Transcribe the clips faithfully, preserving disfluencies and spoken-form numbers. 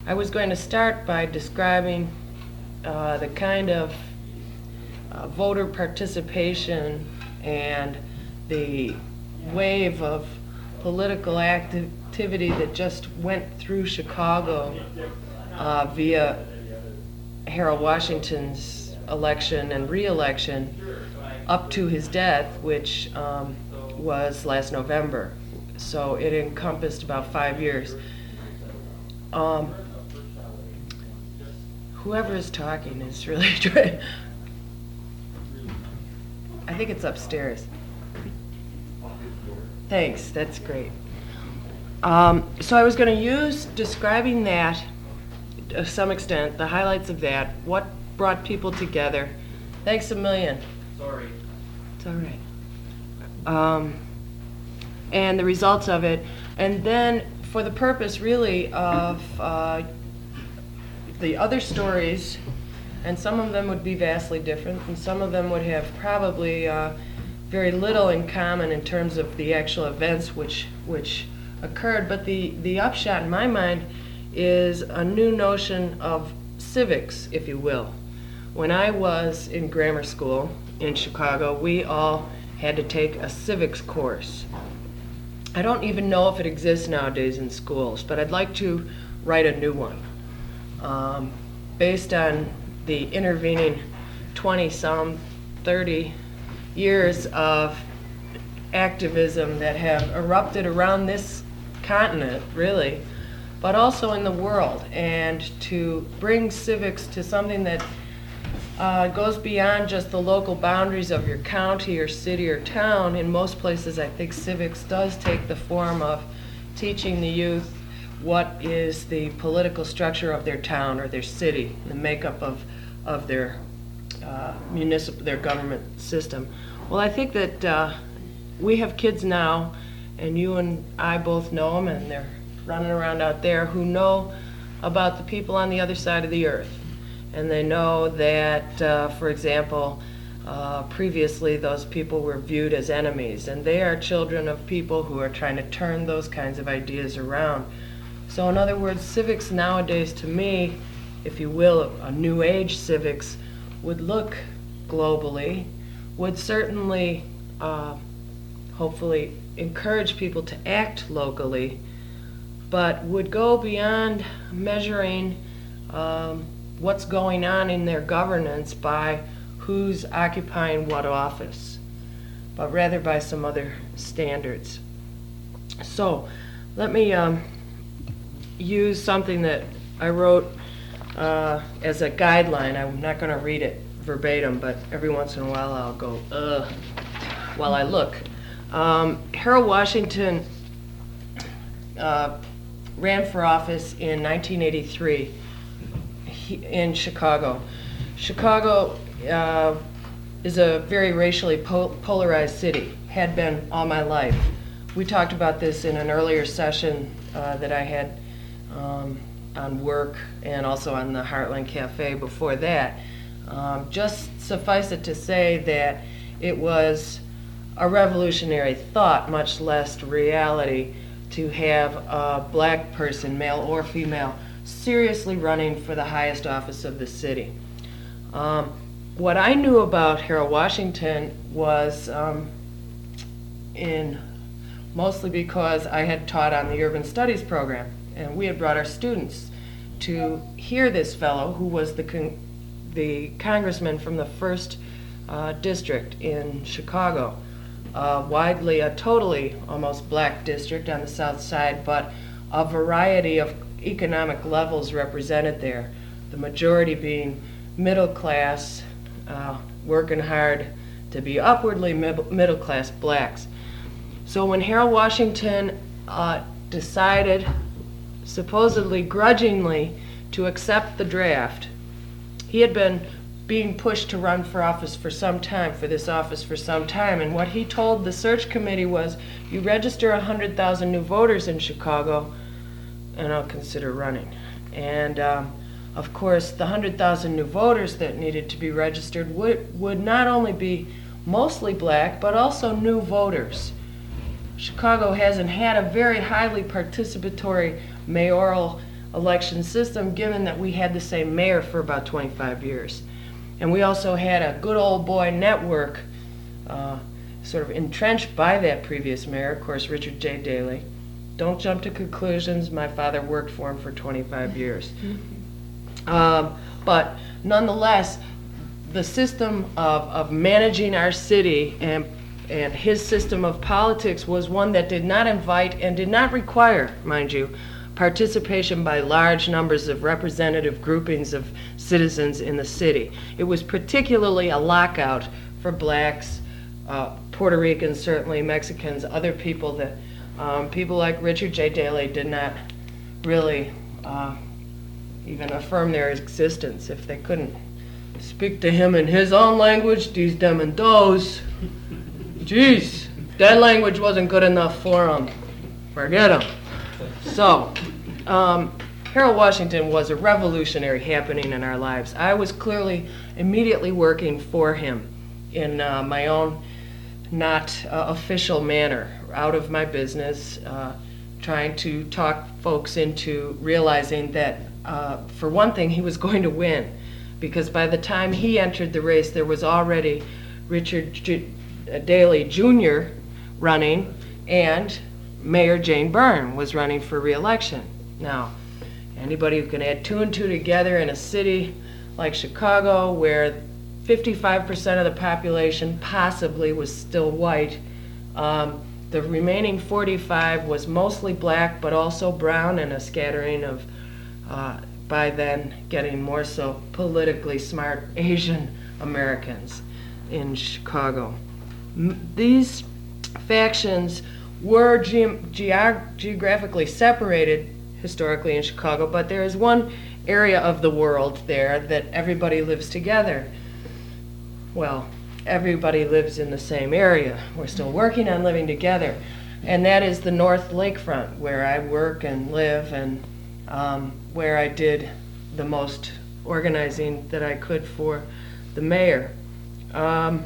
I was going to start by describing uh, the kind of uh, voter participation and the wave of political activity that just went through Chicago uh, via Harold Washington's election and re-election up to his death, which um, was last November. So it encompassed about five years. Um, whoever is talking is really trying. I think it's upstairs. Thanks, that's great. Um, so I was going to use describing that to some extent, the highlights of that, what brought people together. Thanks a million. Sorry. It's all right. Um, and the results of it. And then for the purpose really of uh, the other stories, and some of them would be vastly different, and some of them would have probably uh, very little in common in terms of the actual events which which occurred. But the, the upshot in my mind is a new notion of civics, if you will. When I was in grammar school in Chicago, we all had to take a civics course. I don't even know if it exists nowadays in schools, but I'd like to write a new one um, based on the intervening twenty some, thirty years of activism that have erupted around this continent, really, but also in the world, and to bring civics to something that uh, goes beyond just the local boundaries of your county or city or town. In most places, I think civics does take the form of teaching the youth what is the political structure of their town or their city, the makeup of of their uh, municipal, their government system. Well, I think that uh, we have kids now, and you and I both know them, and they're running around out there, who know about the people on the other side of the earth. And they know that, uh, for example, uh, previously those people were viewed as enemies, and they are children of people who are trying to turn those kinds of ideas around. So in other words, civics nowadays, to me, if you will, a new age civics, would look globally, would certainly, uh, hopefully, encourage people to act locally, but would go beyond measuring um, what's going on in their governance by who's occupying what office, but rather by some other standards. So let me um, use something that I wrote uh, as a guideline. I'm not going to read it verbatim, but every once in a while I'll go, ugh, while I look. Um, Harold Washington uh, ran for office in nineteen eighty-three he, in Chicago. Chicago uh, is a very racially po- polarized city, had been all my life. We talked about this in an earlier session uh, that I had um, on work, and also on the Heartland Cafe before that. Um, just suffice it to say that it was a revolutionary thought, much less reality, to have a black person, male or female, seriously running for the highest office of the city. Um, what I knew about Harold Washington was um, in mostly because I had taught on the Urban Studies program, and we had brought our students to hear this fellow, who was the con- the congressman from the first uh, district in Chicago. Uh, widely, a totally almost black district on the south side, but a variety of economic levels represented there. The majority being middle class, uh, working hard to be upwardly mid- middle class blacks. So when Harold Washington uh, decided, supposedly grudgingly, to accept the draft, he had been being pushed to run for office for some time, for this office for some time, and what he told the search committee was, you register one hundred thousand new voters in Chicago, and I'll consider running. And um, of course, the one hundred thousand new voters that needed to be registered would, would not only be mostly black, but also new voters. Chicago hasn't had a very highly participatory mayoral election system, given that we had the same mayor for about twenty-five years. And we also had a good old boy network uh, sort of entrenched by that previous mayor, of course, Richard J. Daley. Don't jump to conclusions. My father worked for him for twenty-five years. Um, but nonetheless, the system of, of managing our city and, and his system of politics was one that did not invite and did not require, mind you, participation by large numbers of representative groupings of citizens in the city. It was particularly a lockout for blacks, uh, Puerto Ricans, certainly Mexicans, other people that, um, people like Richard J. Daley did not really uh, even affirm their existence if they couldn't speak to him in his own language, these, them, and those. Jeez, that language wasn't good enough for him. Forget him. So, um, Harold Washington was a revolutionary happening in our lives. I was clearly immediately working for him in uh, my own not uh, official manner, out of my business, uh, trying to talk folks into realizing that, uh, for one thing, he was going to win. Because by the time he entered the race, there was already Richard J- Daley Junior running, and Mayor Jane Byrne was running for re-election. Now, anybody who can add two and two together in a city like Chicago, where fifty-five percent of the population possibly was still white, um, the remaining forty-five was mostly black, but also brown, and a scattering of uh, by then getting more so politically smart Asian Americans in Chicago. M- these factions were ge- geog- geographically separated historically in Chicago, but there is one area of the world there that everybody lives together. Well, everybody lives in the same area. We're still working on living together. And that is the North Lakefront, where I work and live, and um, where I did the most organizing that I could for the mayor. Um,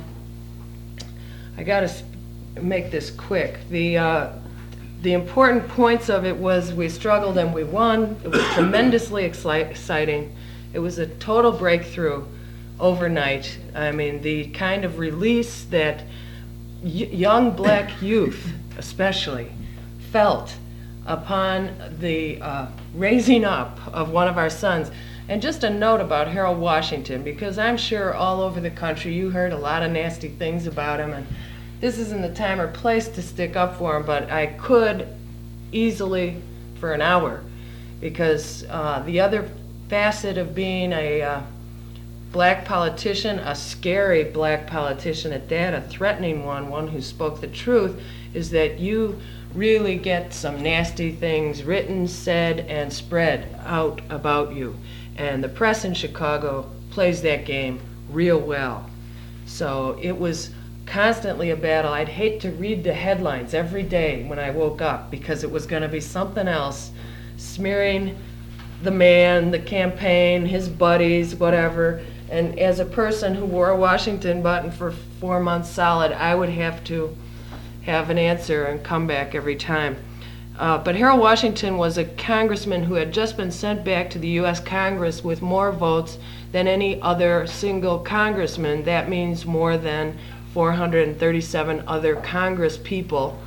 I got to sp- make this quick. The uh, the important points of it was we struggled and we won. It was tremendously exci- exciting. It was a total breakthrough overnight. I mean, the kind of release that y- young black youth especially felt upon the uh, raising up of one of our sons. And just a note about Harold Washington, because I'm sure all over the country you heard a lot of nasty things about him, and this isn't the time or place to stick up for him, but I could easily for an hour, because uh, the other facet of being a uh, black politician, a scary black politician at that, a threatening one, one who spoke the truth, is that you really get some nasty things written, said, and spread out about you. And the press in Chicago plays that game real well. So it was constantly a battle. I'd hate to read the headlines every day when I woke up, because it was going to be something else, smearing the man, the campaign, his buddies, whatever. And as a person who wore a Washington button for four months solid, I would have to have an answer and come back every time. Uh, but Harold Washington was a congressman who had just been sent back to the U S Congress with more votes than any other single congressman. That means more than four hundred thirty-seven other Congress people.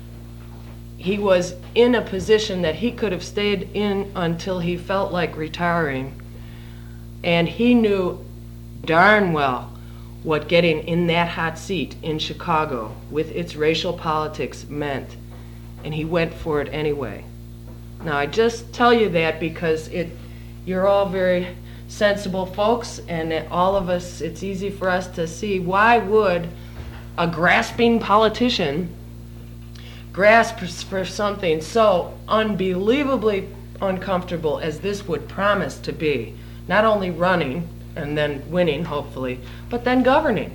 He was in a position that he could have stayed in until he felt like retiring. And he knew darn well what getting in that hot seat in Chicago with its racial politics meant. And he went for it anyway. Now, I just tell you that because it, you're all very sensible folks, and all of us, it's easy for us to see why would a grasping politician grasp for something so unbelievably uncomfortable as this would promise to be, not only running and then winning, hopefully, but then governing,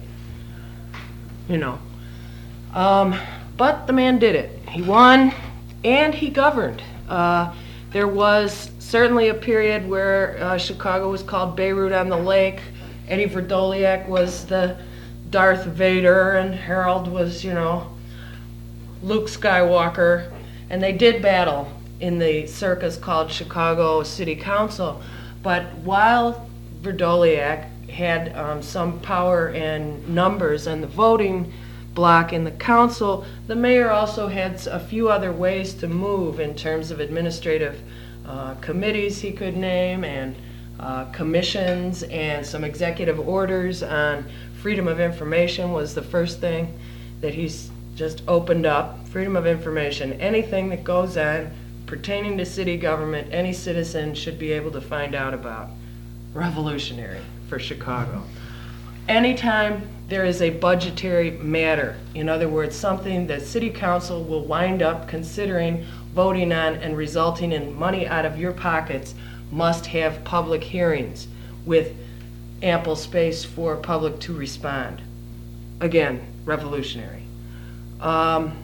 you know. Um, but the man did it. He won, and he governed. Uh, there was certainly a period where uh, Chicago was called Beirut on the Lake. Eddie Verdoliak was the Darth Vader, and Harold was, you know, Luke Skywalker. And they did battle in the circus called Chicago City Council. But while Verdoliak had um, some power and numbers and the voting block in the council, the mayor also had a few other ways to move in terms of administrative uh, committees he could name, and uh, commissions, and some executive orders on freedom of information was the first thing that he's just opened up. Freedom of information, anything that goes on pertaining to city government, any citizen should be able to find out about. Revolutionary for Chicago. Anytime there is a budgetary matter, in other words, something that city council will wind up considering voting on and resulting in money out of your pockets, must have public hearings with ample space for public to respond. Again, revolutionary. Um,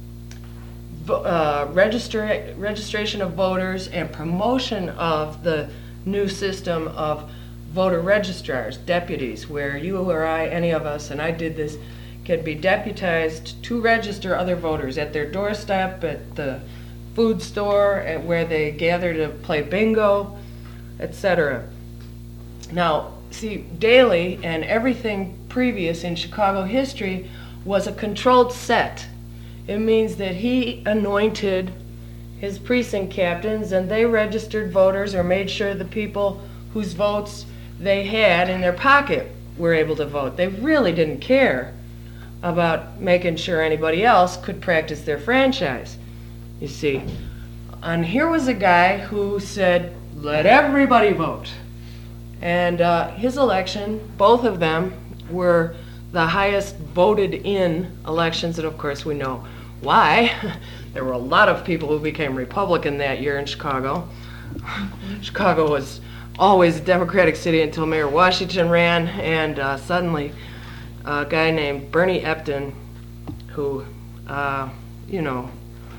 uh, registra- registration of voters and promotion of the new system of voter registrars, deputies, where you or I, any of us, and I did this, could be deputized to register other voters at their doorstep, at the food store, at where they gather to play bingo, et cetera. Now, see, Daley and everything previous in Chicago history was a controlled set. It means that he anointed his precinct captains and they registered voters or made sure the people whose votes they had in their pocket were able to vote. They really didn't care about making sure anybody else could practice their franchise, you see. And here was a guy who said, let everybody vote. And uh, his election, both of them, were the highest voted in elections, and of course we know why. There were a lot of people who became Republican that year in Chicago. Chicago was always a Democratic city until Mayor Washington ran, and uh, suddenly a guy named Bernie Epton, who, uh, you know,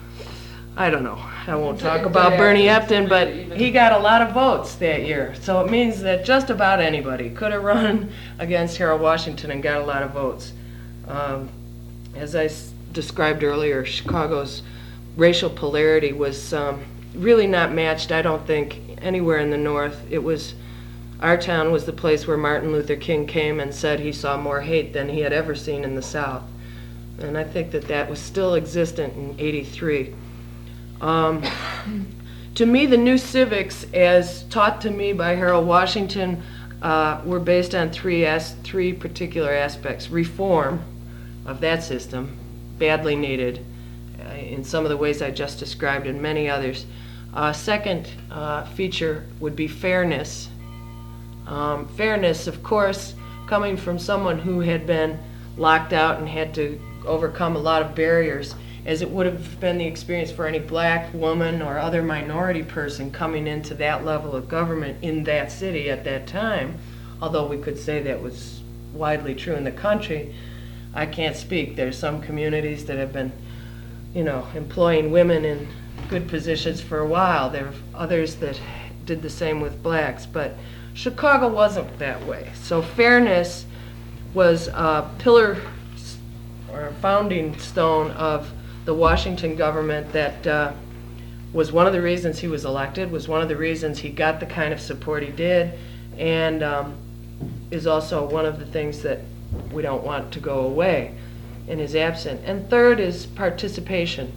I don't know, I won't talk about Bernie Epton, but he got a lot of votes that year. So it means that just about anybody could have run against Harold Washington and got a lot of votes. Um, as I s- described earlier, Chicago's racial polarity was um, really not matched, I don't think, anywhere in the North. It was, our town was the place where Martin Luther King came and said he saw more hate than he had ever seen in the South. And I think that that was still existent in eighty-three. Um, to me, the new civics, as taught to me by Harold Washington, uh, were based on three as- three particular aspects. Reform of that system, badly needed, uh, in some of the ways I just described and many others. Uh, second uh, feature would be fairness. Um, fairness, of course, coming from someone who had been locked out and had to overcome a lot of barriers, as it would have been the experience for any black woman or other minority person coming into that level of government in that city at that time. Although we could say that was widely true in the country, I can't speak. There's some communities that have been, you know, employing women in good positions for a while. There are others that did the same with blacks, but Chicago wasn't that way. So fairness was a pillar or a founding stone of the Washington government that uh, was one of the reasons he was elected, was one of the reasons he got the kind of support he did, and um, is also one of the things that we don't want to go away in his absence. And third is participation.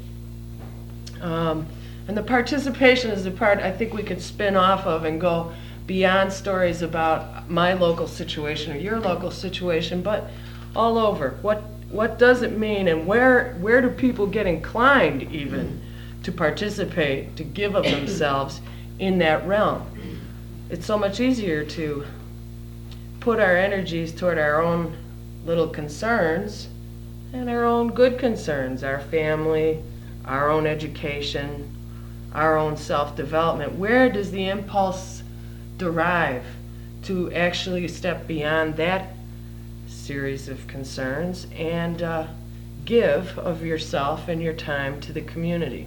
Um, and the participation is the part I think we could spin off of and go beyond stories about my local situation or your local situation, but all over. What what does it mean, and where where do people get inclined even to participate, to give of themselves in that realm? It's so much easier to put our energies toward our own little concerns and our own good concerns, our family, our own education, our own self-development. Where does the impulse derive to actually step beyond that series of concerns and uh, give of yourself and your time to the community?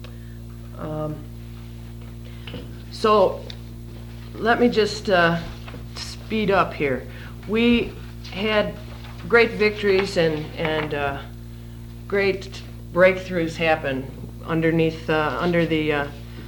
Um, so let me just uh, speed up here. We had great victories and, and uh, great breakthroughs happen underneath, uh, under the uh,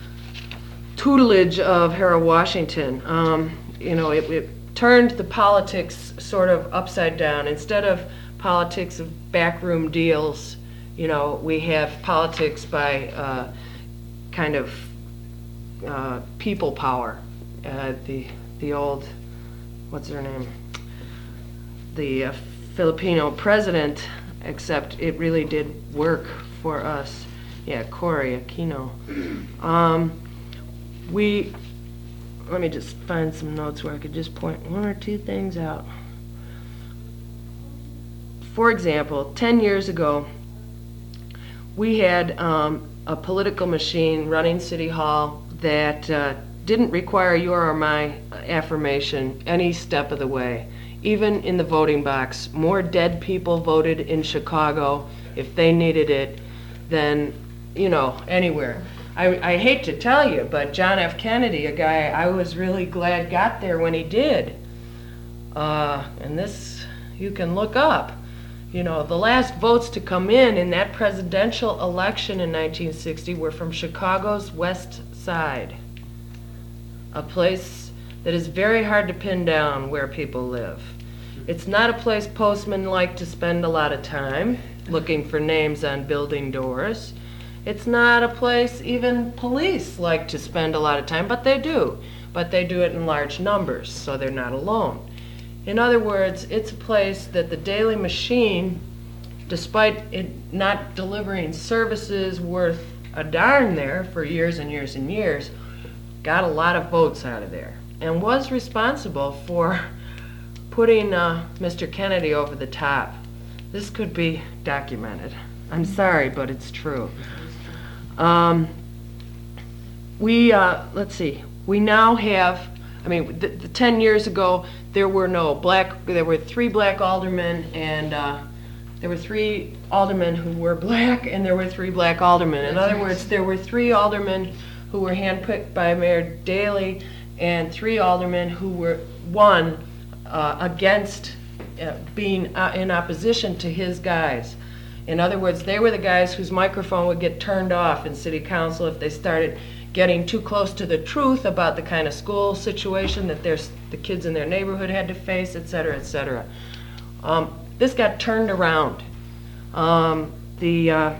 tutelage of Harold Washington. Um, you know, it, it turned the politics sort of upside down. Instead of politics of backroom deals, you know, we have politics by uh, kind of uh, people power. Uh, the the old, what's her name? The uh, Filipino president, except it really did work for us. Yeah, Cory Aquino. Um, we, let me just find some notes where I could just point one or two things out. For example, ten years ago, we had um, a political machine running City Hall that uh, didn't require your or my affirmation any step of the way. Even in the voting box, more dead people voted in Chicago if they needed it than, you know, anywhere. I, I hate to tell you, but John F. Kennedy, a guy I was really glad got there when he did. Uh, and this you can look up. You know, the last votes to come in in that presidential election in nineteen sixty were from Chicago's West Side, a place that is very hard to pin down where people live. It's not a place postmen like to spend a lot of time looking for names on building doors. It's not a place even police like to spend a lot of time, but they do. But they do it in large numbers, so they're not alone. In other words, it's a place that the Daily Machine, despite it not delivering services worth a darn there for years and years and years, got a lot of votes out of there and was responsible for putting uh, Mister Kennedy over the top. This could be documented. I'm sorry, but it's true. Um, we, uh, let's see, we now have, I mean, the, the ten years ago, there were no black, there were three black aldermen, and uh, there were three aldermen who were black, and there were three black aldermen. In other words, there were three aldermen who were handpicked by Mayor Daley, and three aldermen who were won uh, against uh, being uh, in opposition to his guys. In other words, they were the guys whose microphone would get turned off in city council if they started getting too close to the truth about the kind of school situation that their, the kids in their neighborhood had to face, et cetera, et cetera. Um, this got turned around. Um, the uh,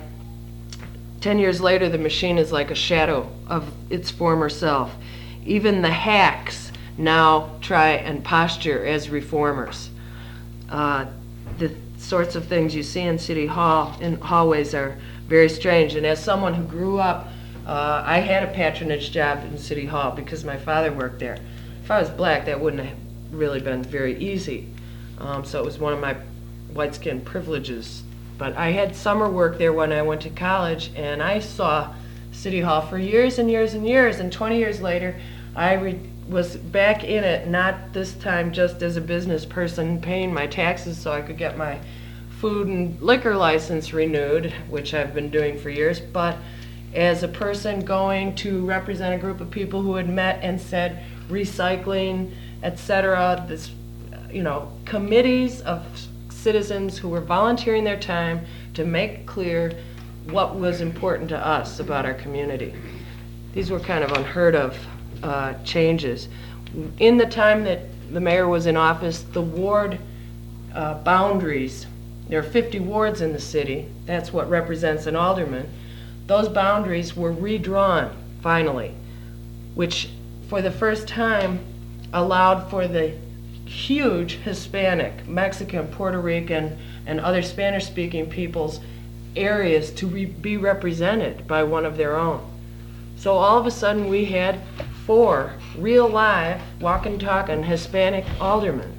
ten years later, the machine is like a shadow of its former self. Even the hacks now try and posture as reformers. Uh, the sorts of things you see in City Hall, in hallways, are very strange. And as someone who grew up, uh, I had a patronage job in City Hall because my father worked there. If I was black, that wouldn't have really been very easy. Um, so it was one of my white-skin privileges. But I had summer work there when I went to college, and I saw City Hall for years and years and years, and twenty years later, I re- was back in it, not this time just as a business person paying my taxes so I could get my food and liquor license renewed, which I've been doing for years, but as a person going to represent a group of people who had met and said recycling, et cetera, this, you know, committees of citizens who were volunteering their time to make clear what was important to us about our community. These were kind of unheard of uh, changes. In the time that the mayor was in office, the ward uh, boundaries, there are fifty wards in the city, that's what represents an alderman, those boundaries were redrawn finally, which for the first time allowed for the huge Hispanic, Mexican, Puerto Rican, and other Spanish-speaking peoples' areas to re- be represented by one of their own. So all of a sudden we had four real live, walking, talking Hispanic aldermen.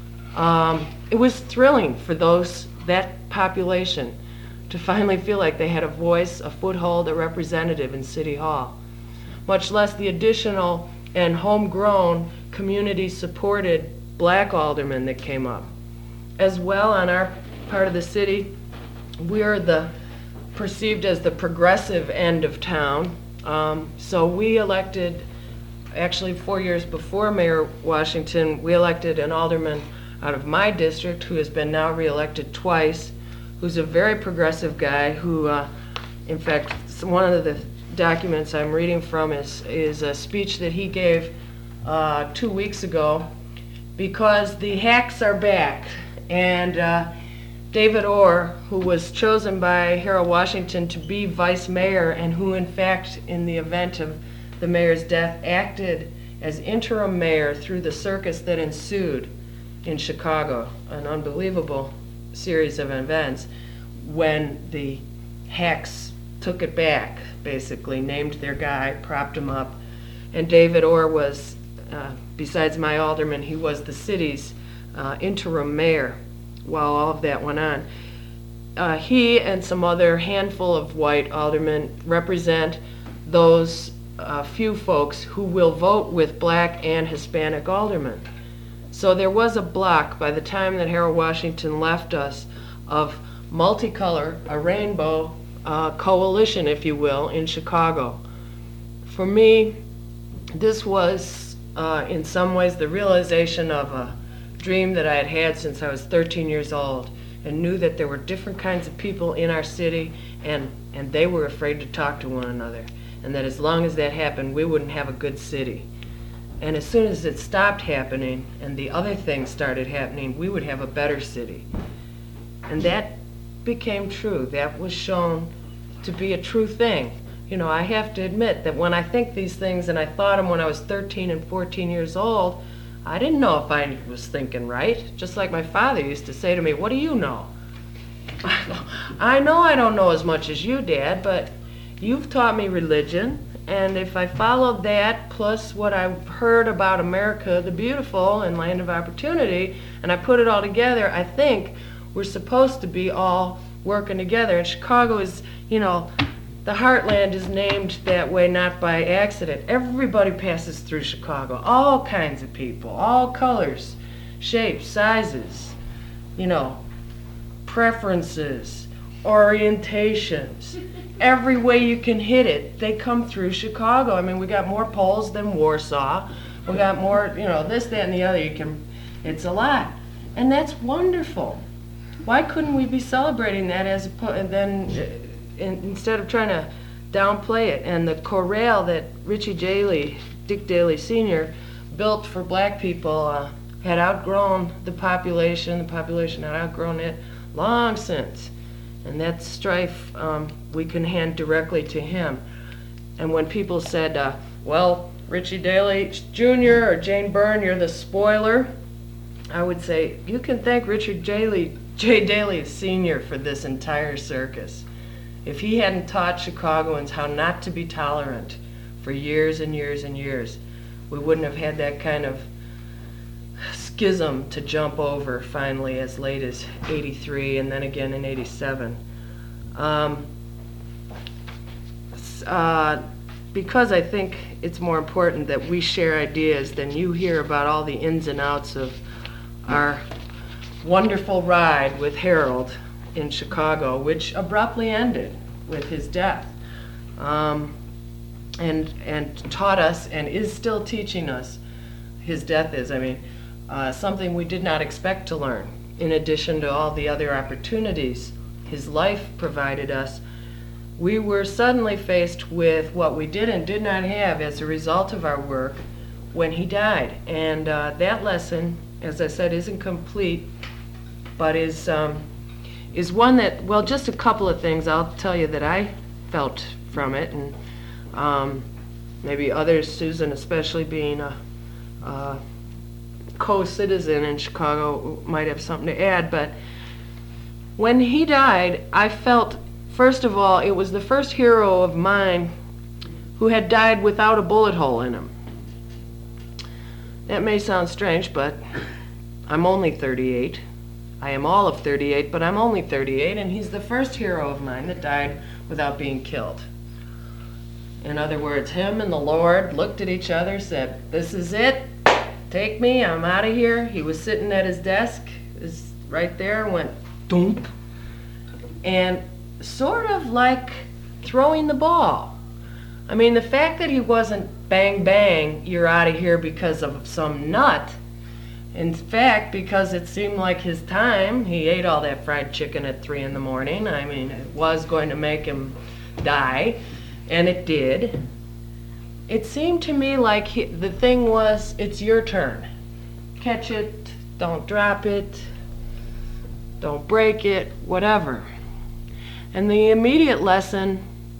Um, it was thrilling for those, that population, to finally feel like they had a voice, a foothold, a representative in City Hall. Much less the additional and homegrown community-supported black aldermen that came up. As well, on our part of the city, we're the perceived as the progressive end of town. Um, so we elected, actually four years before Mayor Washington, we elected an alderman out of my district who has been now reelected twice, who's a very progressive guy who, uh, in fact, one of the documents I'm reading from is, is a speech that he gave uh, two weeks ago, because the hacks are back. And uh, David Orr, who was chosen by Harold Washington to be vice mayor, and who in fact in the event of the mayor's death acted as interim mayor through the circus that ensued in Chicago, an unbelievable series of events when the hacks took it back, basically named their guy, propped him up. And David Orr was, uh, besides my alderman, he was the city's uh, interim mayor while all of that went on. Uh, he and some other handful of white aldermen represent those uh, few folks who will vote with black and Hispanic aldermen. So there was a block by the time that Harold Washington left us of multicolor, a rainbow uh, coalition, if you will, in Chicago. For me, this was uh, in some ways the realization of a dream that I had had since I was thirteen years old, and knew that there were different kinds of people in our city, and, and they were afraid to talk to one another, and that as long as that happened, we wouldn't have a good city. And as soon as it stopped happening and the other things started happening, we would have a better city. And that became true. That was shown to be a true thing. You know, I have to admit that when I think these things, and I thought them when I was thirteen and fourteen years old, I didn't know if I was thinking right. Just like my father used to say to me, "What do you know?" I know I don't know as much as you, Dad, but you've taught me religion, and if I followed that plus what I've heard about America the Beautiful and Land of Opportunity, and I put it all together, I think we're supposed to be all working together. And Chicago is, you know, the heartland is named that way not by accident. Everybody passes through Chicago, all kinds of people, all colors, shapes, sizes, you know, preferences, orientations. Every way you can hit it, they come through Chicago. I mean, we got more Poles than Warsaw. We got more, you know, this, that, and the other. You can, it's a lot. And that's wonderful. Why couldn't we be celebrating that as a, and then uh, in, instead of trying to downplay it? And the chorale that Richie Daley, Dick Daley Senior, built for black people uh, had outgrown the population. The population had outgrown it long since. And that strife um, we can hand directly to him. And when people said, uh, well, Richie Daley Junior or Jane Byrne, you're the spoiler, I would say, you can thank Richard Daley, J. Daley Senior for this entire circus. If he hadn't taught Chicagoans how not to be tolerant for years and years and years, we wouldn't have had that kind of schism to jump over finally as late as eighty-three and then again in eighty-seven. Um, uh, because I think it's more important that we share ideas than you hear about all the ins and outs of our wonderful ride with Harold in Chicago, which abruptly ended with his death, um, and and taught us and is still teaching us. His death is, I mean, uh, something we did not expect to learn. In addition to all the other opportunities his life provided us, we were suddenly faced with what we did and did not have as a result of our work when he died. And uh, that lesson, as I said, isn't complete, but is um, is one that, well, just a couple of things I'll tell you that I felt from it, and um, maybe others, Susan especially being a, a co-citizen in Chicago, might have something to add. But when he died, I felt, first of all, it was the first hero of mine who had died without a bullet hole in him. That may sound strange, but I'm only thirty-eight. I am all of thirty-eight, but I'm only thirty-eight, and he's the first hero of mine that died without being killed. In other words, him and the Lord looked at each other, said, "This is it. Take me. I'm out of here." He was sitting at his desk, is right there, and went, "Doomp." And sort of like throwing the ball. I mean, the fact that he wasn't bang, bang, you're out of here because of some nut. In fact, because it seemed like his time, he ate all that fried chicken at three in the morning. I mean, it was going to make him die. and it did, it seemed to me like he, the thing was, it's your turn. Catch it, don't drop it, don't break it, whatever. And the immediate lesson,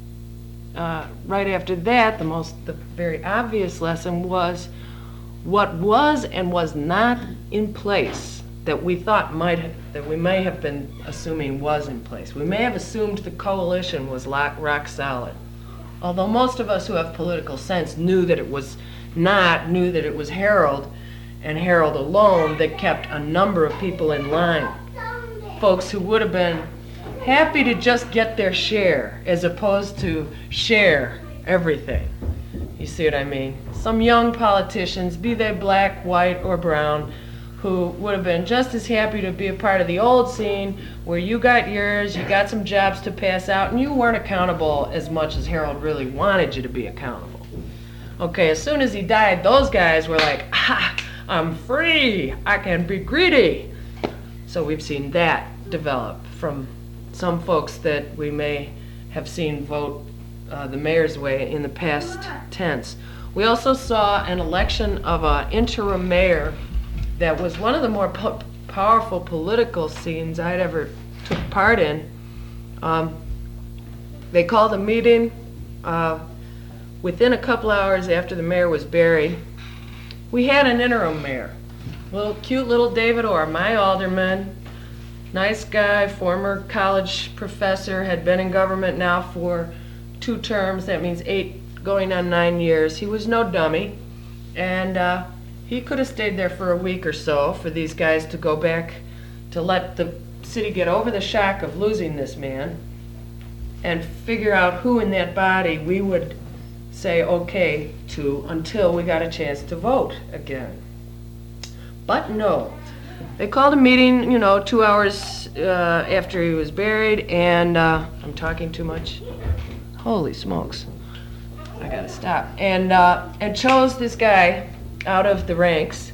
uh, right after that, the most, the very obvious lesson was what was and was not in place that we thought might have, that we may have been assuming was in place. We may have assumed the coalition was lock, rock solid. Although most of us who have political sense knew that it was not, knew that it was Harold, and Harold alone, that kept a number of people in line. Folks who would have been happy to just get their share as opposed to share everything. You see what I mean? Some young politicians, be they black, white, or brown, who would have been just as happy to be a part of the old scene where you got yours, you got some jobs to pass out, and you weren't accountable as much as Harold really wanted you to be accountable. Okay, as soon as he died, those guys were like, ah, I'm free, I can be greedy. So we've seen that develop from some folks that we may have seen vote uh, the mayor's way in the past tense. We also saw an election of an interim mayor that was one of the more po- powerful political scenes I'd ever took part in. Um, they called a meeting uh, within a couple hours after the mayor was buried. We had an interim mayor, little cute little David Orr, my alderman, nice guy, former college professor, had been in government now for two terms, that means eight going on nine years. He was no dummy, and uh, he could have stayed there for a week or so for these guys to go back to let the city get over the shock of losing this man and figure out who in that body we would say okay to until we got a chance to vote again. But no. They called a meeting, you know, two hours uh, after he was buried, and uh, I'm talking too much. Holy smokes. I gotta stop. And, uh, and chose this guy out of the ranks,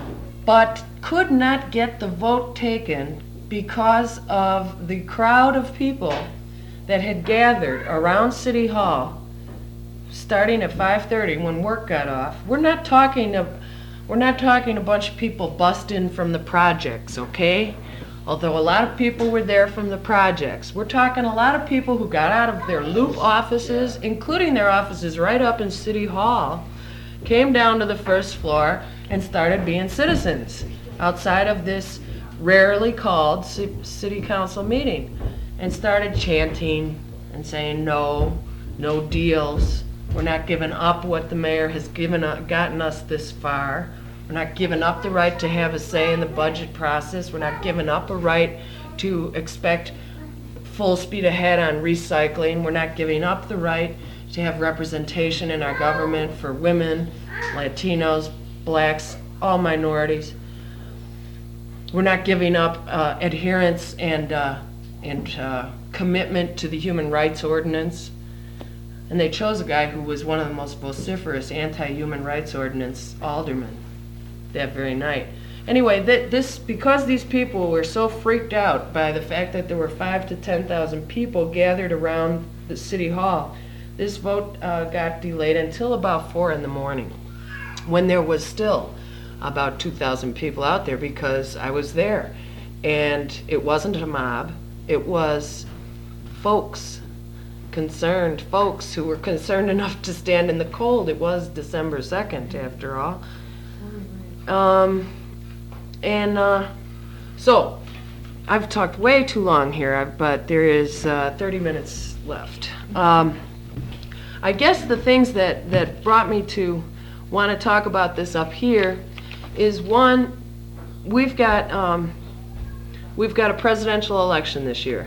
but could not get the vote taken because of the crowd of people that had gathered around City Hall starting at five thirty when work got off. We're not talking of, we're not talking a bunch of people bust in from the projects, okay? Although a lot of people were there from the projects. We're talking a lot of people who got out of their loop offices, including their offices right up in City Hall, came down to the first floor and started being citizens outside of this rarely called c- city council meeting, and started chanting and saying no, no deals. We're not giving up what the mayor has given uh, gotten us this far. We're not giving up the right to have a say in the budget process. We're not giving up a right to expect full speed ahead on recycling. We're not giving up the right to have representation in our government for women, Latinos, blacks, all minorities. We're not giving up uh, adherence and, uh, and uh, commitment to the Human Rights Ordinance. And they chose a guy who was one of the most vociferous anti-human rights ordinance aldermen that very night. Anyway, th- this because these people were so freaked out by the fact that there were five to ten thousand people gathered around the city hall, this vote uh, got delayed until about four in the morning, when there was still about two thousand people out there, because I was there, and it wasn't a mob. It was folks, concerned folks who were concerned enough to stand in the cold. It was December second, after all. Um, and uh, so, I've talked way too long here, but there is uh, thirty minutes left. Um, I guess the things that, that brought me to want to talk about this up here is, one, we've got um, we've got a presidential election this year.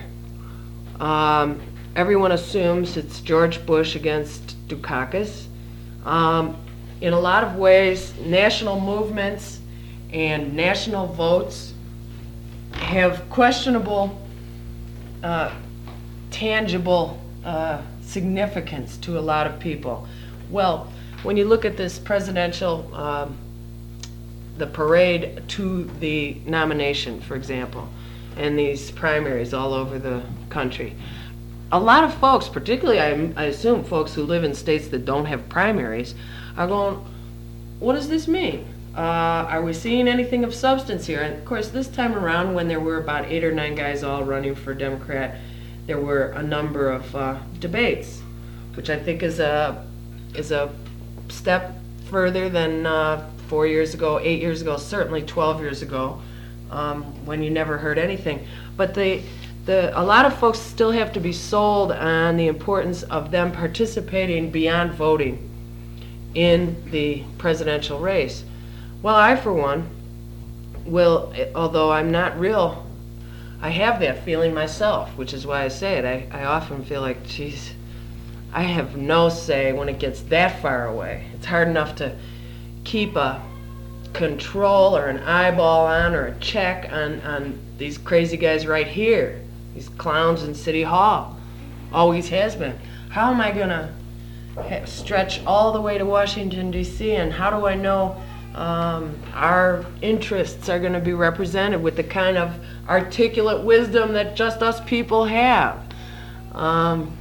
Um, everyone assumes it's George Bush against Dukakis. Um, in a lot of ways, national movements and national votes have questionable, uh, tangible uh, significance to a lot of people. Well, when you look at this presidential, um, the parade to the nomination, for example, and these primaries all over the country, a lot of folks, particularly I, I assume folks who live in states that don't have primaries, are going, what does this mean? Uh, are we seeing anything of substance here? And of course, this time around, when there were about eight or nine guys all running for Democrat, there were a number of uh, debates, which I think is a is a step further than uh, four years ago, eight years ago, certainly twelve years ago, um, when you never heard anything. But the the a lot of folks still have to be sold on the importance of them participating beyond voting in the presidential race. Well, I, for one, will, although I'm not real, I have that feeling myself, which is why I say it. I, I often feel like, geez, I have no say when it gets that far away. It's hard enough to keep a control or an eyeball on or a check on, on these crazy guys right here, these clowns in City Hall. Always has been. How am I going to stretch all the way to Washington, D C, and how do I know Um, our interests are going to be represented with the kind of articulate wisdom that just us people have? Um,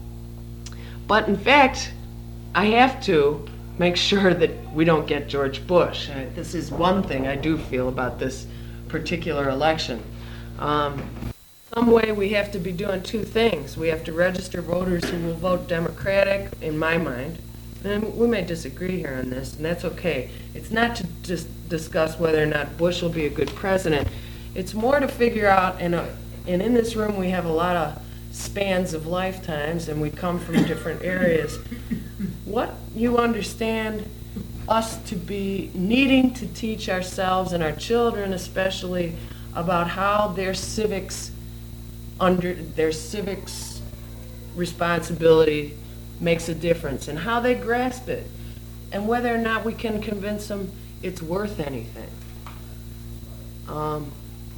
but in fact, I have to make sure that we don't get George Bush. I, this is one thing I do feel about this particular election. Um, some way we have to be doing two things. We have to register voters who will vote Democratic, in my mind. And we may disagree here on this, and that's okay. It's not to just discuss whether or not Bush will be a good president. It's more to figure out, and, uh, and in this room we have a lot of spans of lifetimes, and we come from different areas. What you understand us to be needing to teach ourselves, and our children especially, about how their civics, under their civics responsibility makes a difference, and how they grasp it, and whether or not we can convince them it's worth anything. Um,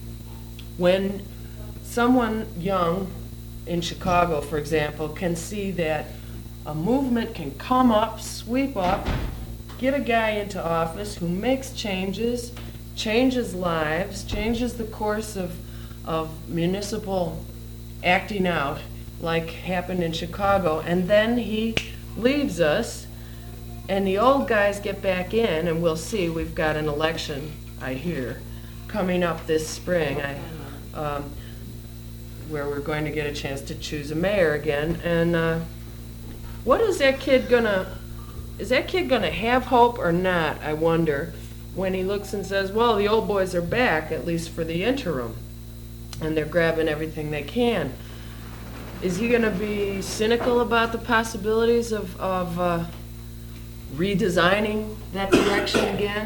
when someone young in Chicago, for example, can see that a movement can come up, sweep up, get a guy into office who makes changes, changes lives, changes the course of, of municipal acting out, like happened in Chicago, and then he leaves us, and the old guys get back in, and we'll see. We've got an election, I hear, coming up this spring, I, um, where we're going to get a chance to choose a mayor again. And uh, what is that kid gonna? Is that kid gonna have hope or not? I wonder. When he looks and says, "Well, the old boys are back, at least for the interim, and they're grabbing everything they can." Is he going to be cynical about the possibilities of, of uh, redesigning that direction again?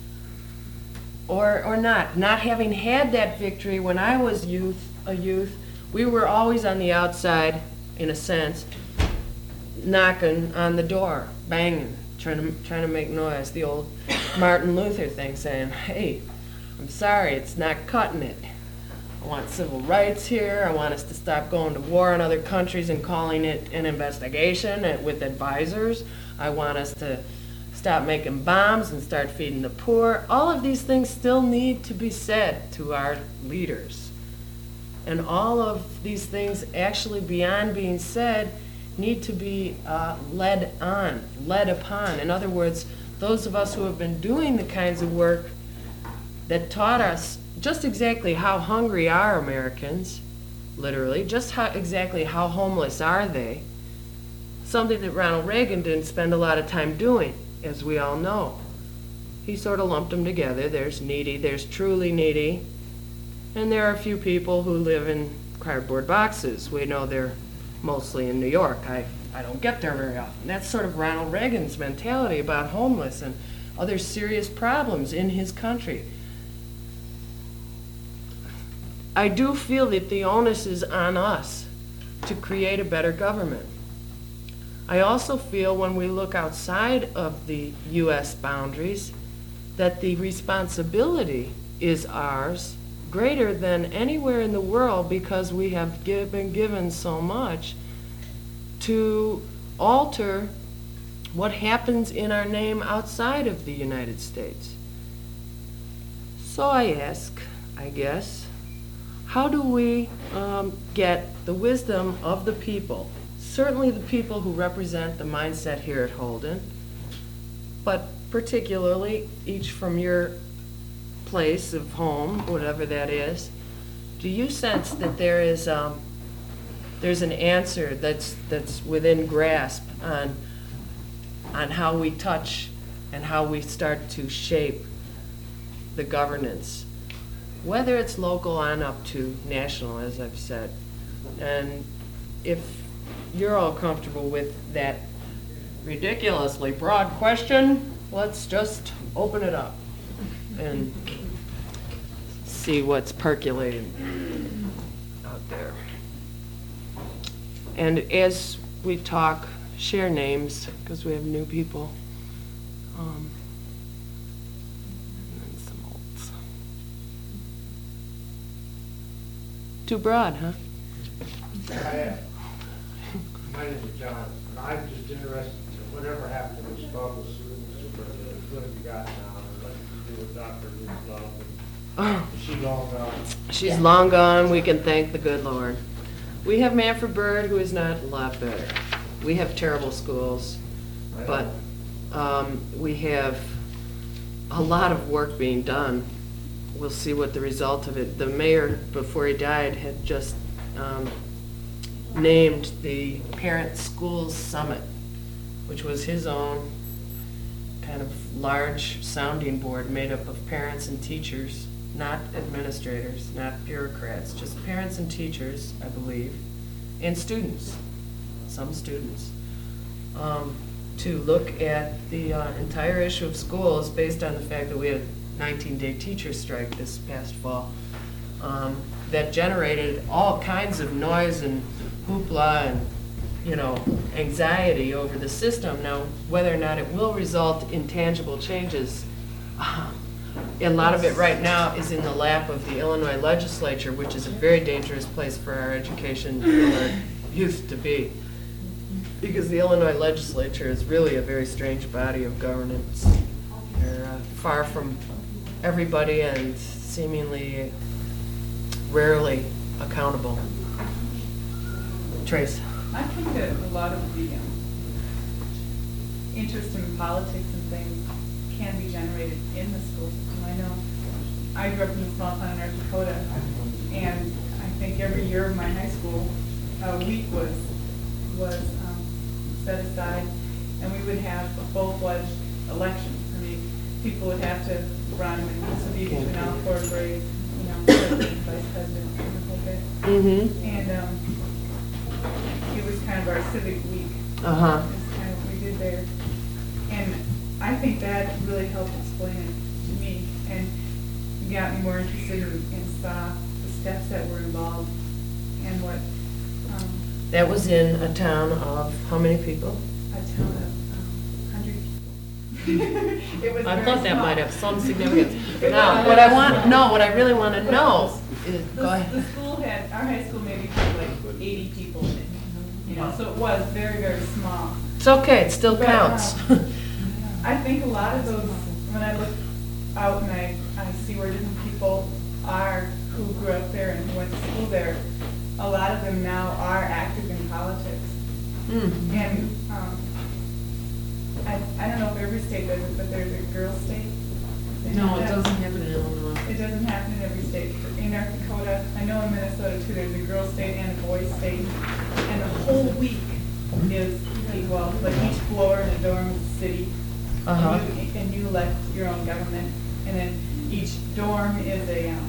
Or, or not? Not having had that victory when I was youth, a youth, we were always on the outside, in a sense, knocking on the door, banging, trying to, trying to make noise. The old Martin Luther thing, saying, "Hey, I'm sorry, it's not cutting it. I want civil rights here. I want us to stop going to war in other countries and calling it an investigation with advisors. I want us to stop making bombs and start feeding the poor." All of these things still need to be said to our leaders. And all of these things, actually beyond being said, need to be uh, led on, led upon. In other words, those of us who have been doing the kinds of work that taught us just exactly how hungry are Americans, literally, just how exactly how homeless are they, something that Ronald Reagan didn't spend a lot of time doing, as we all know. He sort of lumped them together. There's needy, there's truly needy, and there are a few people who live in cardboard boxes. We know they're mostly in New York. I, I don't get there very often. That's sort of Ronald Reagan's mentality about homeless and other serious problems in his country. I do feel that the onus is on us to create a better government. I also feel when we look outside of the U S boundaries that the responsibility is ours greater than anywhere in the world, because we have give, been given so much to alter what happens in our name outside of the United States. So I ask, I guess, how do we um, get the wisdom of the people? Certainly the people who represent the mindset here at Holden, but particularly each from your place of home, whatever that is. Do you sense that there is um, there's an answer that's that's within grasp on on how we touch and how we start to shape the governance, whether it's local on up to national, as I've said? And if you're all comfortable with that ridiculously broad question, let's just open it up and see what's percolating out there. And as we talk, share names, because we have new people. Um, and then some olds. Too broad, huh? I am. My name is John, and I'm just interested in whatever happened to Miz Bubbles, superintendent, what have you got now, and what to do with Doctor Ruth Love, Oh, and is she long gone? she's long gone, we can thank the good Lord. We have Manfred Bird, who is not a lot better. We have terrible schools, but um, we have a lot of work being done. We'll see what the result of it. The mayor, before he died, had just um, named the Parent Schools Summit, which was his own kind of large sounding board made up of parents and teachers, not administrators, not bureaucrats, just parents and teachers, I believe, and students, some students, um, to look at the uh, entire issue of schools based on the fact that we had a nineteen-day teacher strike this past fall um, that generated all kinds of noise and hoopla and, you know, anxiety over the system. Now, whether or not it will result in tangible changes, uh, a lot of it right now is in the lap of the Illinois legislature, which is a very dangerous place for our education and our youth to be. Because the Illinois legislature is really a very strange body of governance. They're uh, far from everybody and seemingly rarely accountable. Trace. I think that a lot of the um, interest in politics and things can be generated in the school system. I know I grew up in a small town in North Dakota, and I think every year of my high school, a week was was um, set aside, and we would have a full-fledged election. I mean, people would have to run, and this would be between all four grades, you know, president, vice president, and the whole bit. Mm-hmm. And um, it was kind of our civic week. Uh-huh. It's kind of what we did there. And I think that really helped explain it to me and got me more interested in, and saw the steps that were involved and what um, That was in a town of how many people? a town of um, one hundred people. It was I very thought that small. might have some significance. It Now, was. what I want, no, what I really want to know is, The, go the ahead. school had, our high school maybe had like eighty people in it, you know, so it was very, very small. It's okay, it still But, counts. um, I think a lot of those, when I look out and I, I see where different people are who grew up there and who went to school there, a lot of them now are active in politics. Mm. And um, I, I don't know if every state does it, but there's a girl state. No, it doesn't happen in Illinois. It doesn't happen in every state. In North Dakota, I know in Minnesota too, there's a girl state and a boy state. And the whole week is, well, like each floor in a dorm is a city. Uh-huh. And you, and you elect your own government. And then each dorm is a, um,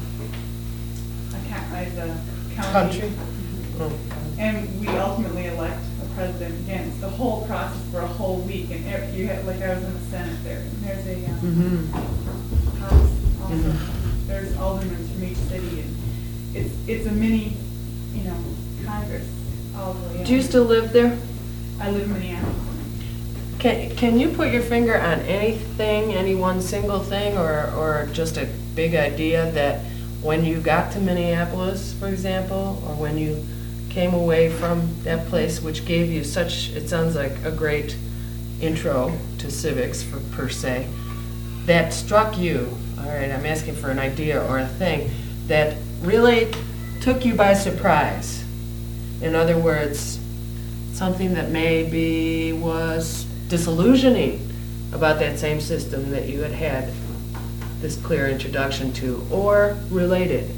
a, ca- is a county. Country? Oh. And we ultimately elect a president again. It's the whole process for a whole week. And every, you have, like I was in the Senate there, and there's a, um, Mm-hmm. House also. Mhm. There's aldermen from each city, and it's, it's a mini, you know, Congress all the way up. Do you still live there? I live in Minneapolis. Can, can you put your finger on anything, any one single thing, or, or just a big idea that when you got to Minneapolis, for example, or when you came away from that place, which gave you such, it sounds like a great intro to civics for, per se, that struck you, all right, I'm asking for an idea or a thing, that really took you by surprise. In other words, something that maybe was disillusioning about that same system that you had had this clear introduction to, or related.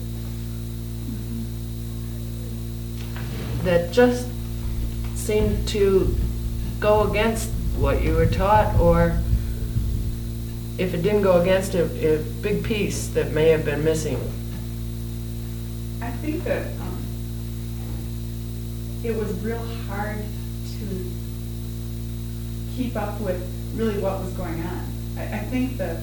That just seemed to go against what you were taught, or if it didn't go against it, a big piece that may have been missing. I think that um, it was real hard to keep up with really what was going on. I, I think that,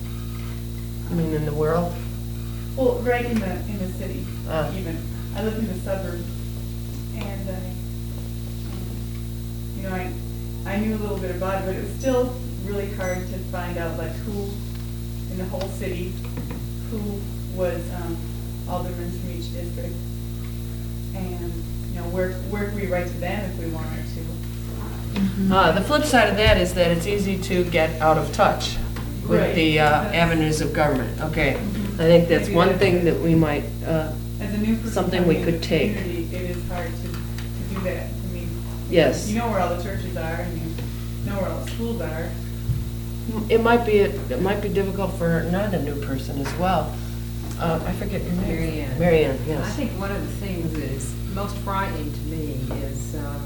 I mean, in the world? well, right in the, in the city Ah. even. I lived in the suburbs, and I, um, you know, I, I knew a little bit about it, but it was still really hard to find out like who in the whole city, who was um, aldermen from each district, and, you know, where, where could we write to them if we wanted to. Uh, the flip side of that is that it's easy to get out of touch with Right. the uh, That's- avenues of government. Okay, Mhm. I think that's Maybe one that's- thing that we might, uh, As a new person Something we coming into could the take. community, it is hard to, to do that. I mean, yes. you know where all the churches are, and you know where all the schools are. It might be, it might be difficult for not a new person as well. Uh, I forget your name. Mary Ann. Mary Ann, I yes. think one of the things that is most frightening to me is um,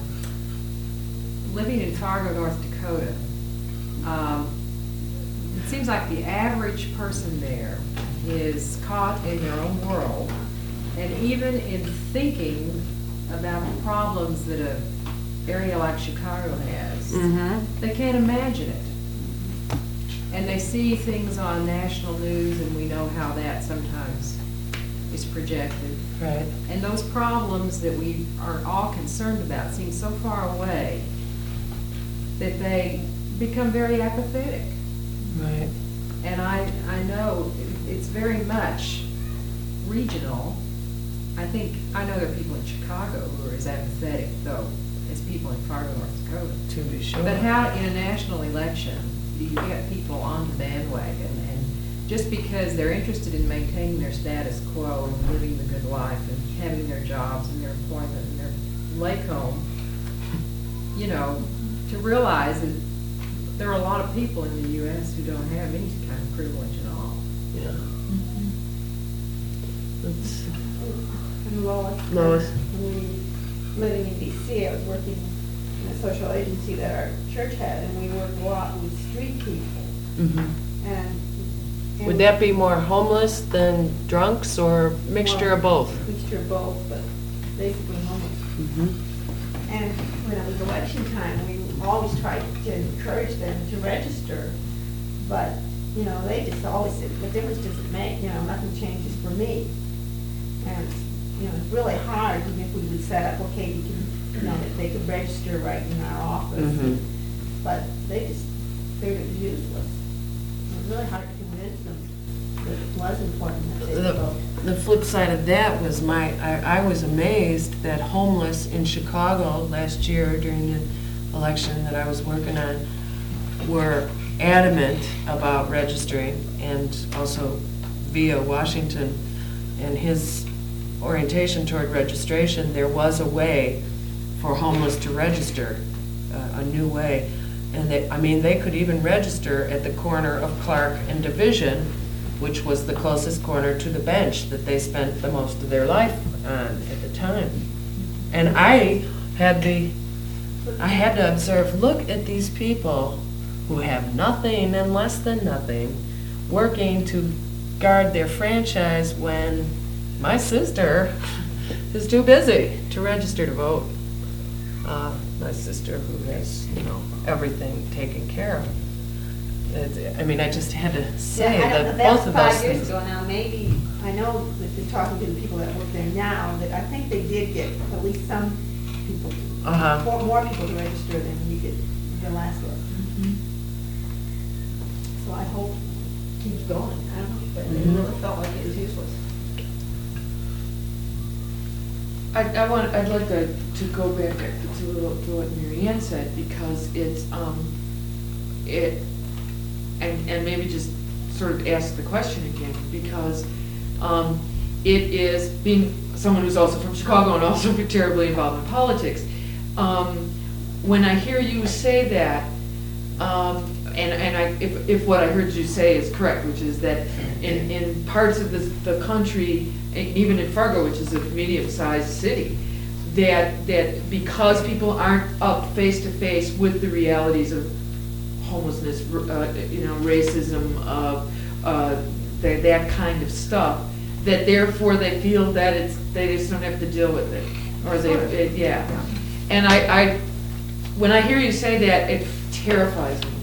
living in Fargo, North Dakota. Um, It seems like the average person there is caught in their own world, and even in thinking about the problems that a area like Chicago has, Mm-hmm. they can't imagine it. And they see things on national news, and we know how that sometimes is projected. Right. And those problems that we are all concerned about seem so far away that they become very apathetic. Right. And I, I know it's very much regional. I think, I know there are people in Chicago who are as apathetic, though, as people in Fargo, North Dakota. To be sure. But how, in a national election, do you get people on the bandwagon? And just because they're interested in maintaining their status quo and living the good life and having their jobs and their employment and their lake home, you know, to realize that there are a lot of people in the U S who don't have any kind of privilege at all. Yeah. That's, I'm Lois. Lois. And we, living in D C, I was working in a social agency that our church had, and we worked a lot with street people. mhm. And. and Would that be more homeless than drunks, or mixture of both? Mixture of both, but basically homeless. Mm-hmm. And when it was election time, we always tried to encourage them to register, but, you know, they just always said, what difference does it make, you know, nothing changes for me. And, you know, it's really hard, even if we would set up, okay, you can, you know, that they could register right in our office. Mhm. But they just figured it was useless. It was really hard to convince them that it was important that they The, vote. the flip side of that was my, I, I was amazed that homeless in Chicago last year during the election that I was working on were adamant about registering, and also via Washington and his orientation toward registration, there was a way for homeless to register, uh, a new way. And they, I mean, they could even register at the corner of Clark and Division, which was the closest corner to the bench that they spent the most of their life on at the time. And I had the, I had to observe, look at these people who have nothing and less than nothing, working to guard their franchise when my sister is too busy to register to vote. Uh, my sister who has, you know, everything taken care of. It- I mean, I just had to say Yeah, I don't know, that that both was of those five years things. ago now, maybe, I know that they're talking to the people that work there now, that I think they did get at least some people, Uh-huh. more, more people to register than we did the last one. So I hope it keeps going, I don't know, but it Mhm. really felt like it was useless. I, I want, I'd like to, to go back to, to what Mary Ann said, because it's, um, it, and, and maybe just sort of ask the question again, because, um, it is, being someone who's also from Chicago and also terribly involved in politics, um, when I hear you say that, um, and, and I, if, if what I heard you say is correct, which is that in, in parts of the, the country, even in Fargo, which is a medium-sized city, that, that because people aren't up face-to-face with the realities of homelessness, uh, you know, racism, uh, uh, that, that kind of stuff, that therefore they feel that it's, they just don't have to deal with it, or they, it, yeah. And I, I, when I hear you say that, it terrifies me.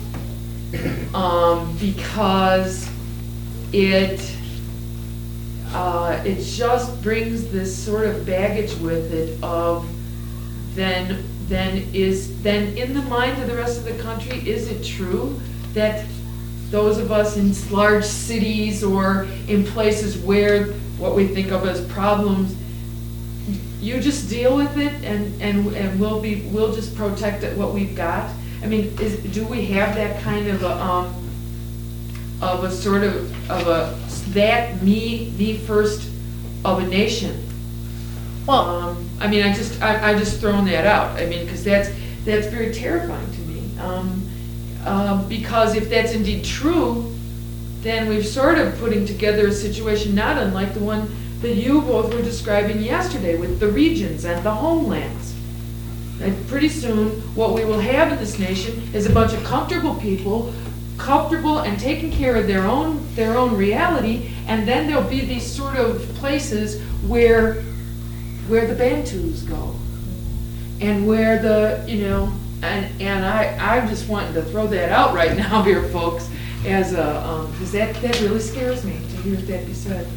Um, because it, uh, it just brings this sort of baggage with it of, then, then is, then in the mind of the rest of the country, is it true that those of us in large cities or in places where what we think of as problems, you just deal with it and, and, and we'll be, we'll just protect it, what we've got? I mean, is, do we have that kind of a, um, of a sort of, of a, that me, me first of a nation? Well, Um, I mean, I just, I, I just thrown that out. I mean, because that's, that's very terrifying to me. Um, uh, because if that's indeed true, then we've sort of putting together a situation not unlike the one that you both were describing yesterday with the regions and the homelands. And pretty soon, what we will have in this nation is a bunch of comfortable people, comfortable and taking care of their own, their own reality, and then there'll be these sort of places where, where the Bantus go. And where the, you know, and, and I, I just wanted to throw that out right now here, folks, as a, um, because that, that really scares me to hear that be said.